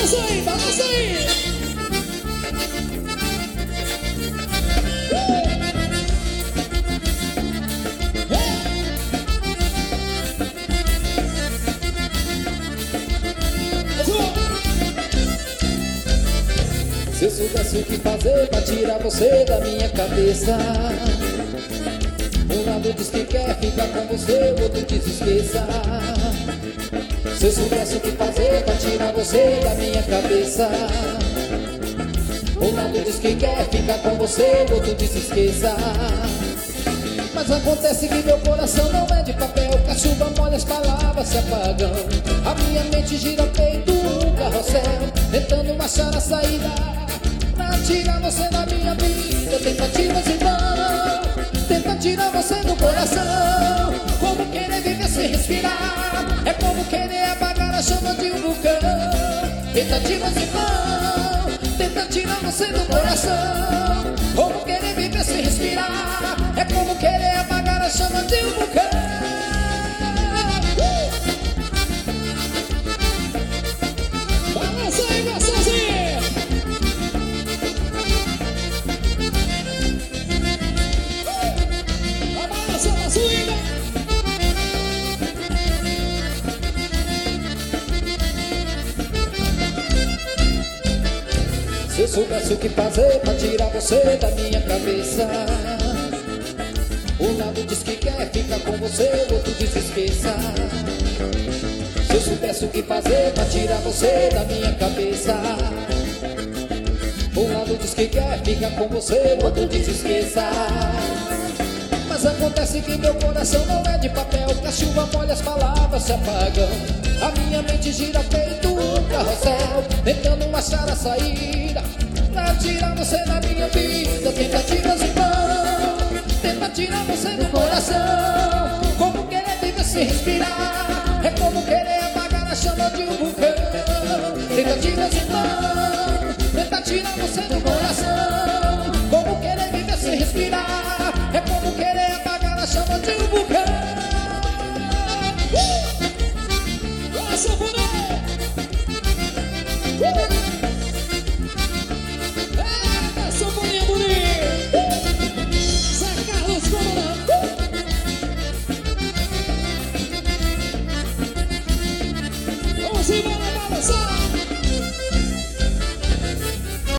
Balança aí, balança aí. Se eu soubesse o que fazer pra tirar você da minha cabeça, um lado diz que quer ficar com você, o outro diz esqueça. Se eu soubesse o que fazer pra tirar você da minha cabeça, um lado diz que quer ficar com você, o outro diz esqueça. Mas acontece que meu coração não é de papel, que a chuva molha, as palavras se apagam. A minha mente gira feito um carrossel, tentando achar a saída pra tirar você da minha vida. Tentativas em vão, tenta tirar você do coração. Como querer viver sem respirar, é como querer apagar a chama de um vulcão. Tentativas em vão, tenta tirar você do coração. Como querer viver sem respirar, é como querer apagar a chama de um vulcão. Balança aí, gostosinho. Vai balançando a swinga. Se eu soubesse o que fazer pra tirar você da minha cabeça, um lado diz que quer ficar com você, o outro diz esqueça. Se eu soubesse o que fazer pra tirar você da minha cabeça, um lado diz que quer ficar com você, o outro diz esqueça. Mas acontece que meu coração não é de papel, que a chuva molha, as palavras se apagam. A minha mente gira feito um carrossel, tentando achar a saída pra tirar você da minha vida. Tentativas em vão, tenta tirar você do coração. Como querer viver sem respirar, é como querer apagar a chama de um vulcão. Tentativas em vão, tenta tirar você do coração. Como querer viver sem respirar,